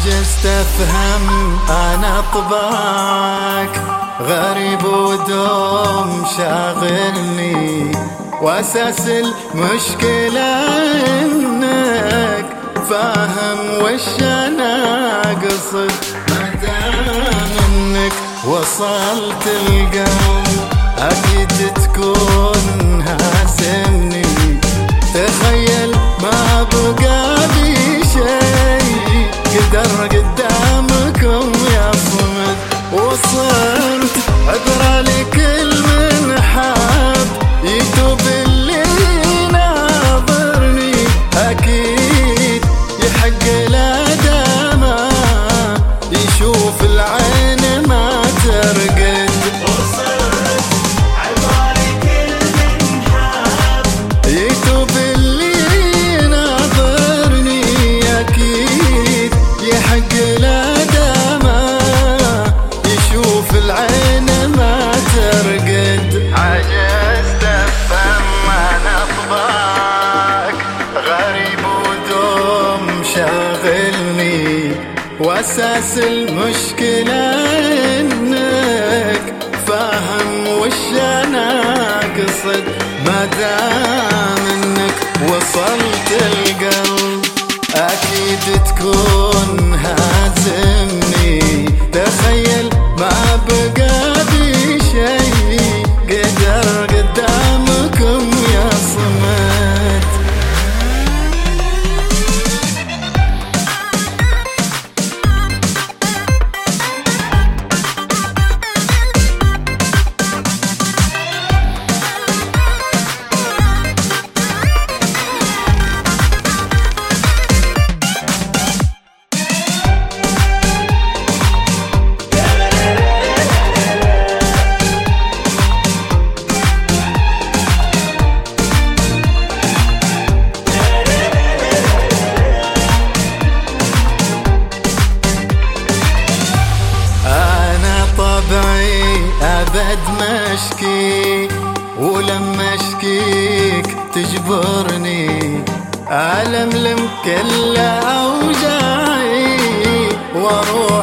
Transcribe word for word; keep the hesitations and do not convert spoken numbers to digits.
عجزت افهم انا طباعك غريب ودوم شاغلني، واساس المشكلة انك فاهم وش انا اقصد. مادام انك وصلت القلب اكيد تكون هازمني. تخيل ما بقى بي شيء قدر قدامكم يا صمد، وصرت عبرة لكل من حاب يتوب اللي ناظرني. اكيد يحق له دما يشوف العين ما ترقد. وصرت عبرة لكل من حاب يتوب اللي ناظرني، اكيد يحق له دما يشوف العين ما ترقد. عجزت افهم انا طباعك غريب ودوم شاغلني، واساس المشكلة انك فاهم وش انا اقصد. مادام انك وصلت القلب اكيد تكون هازمني. تخيل ما بقى بي شيء قدر قدامكم يا صمد. أبد مشكي ولما اشكيك تجبرني، ألملم كل أوجاعي واروح